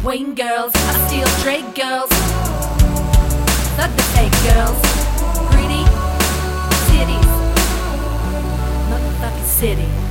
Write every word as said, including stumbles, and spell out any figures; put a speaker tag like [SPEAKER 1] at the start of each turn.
[SPEAKER 1] Wayne girls, I steal Drake girls, fuck the fake girls, pretty titties, motherfucking city.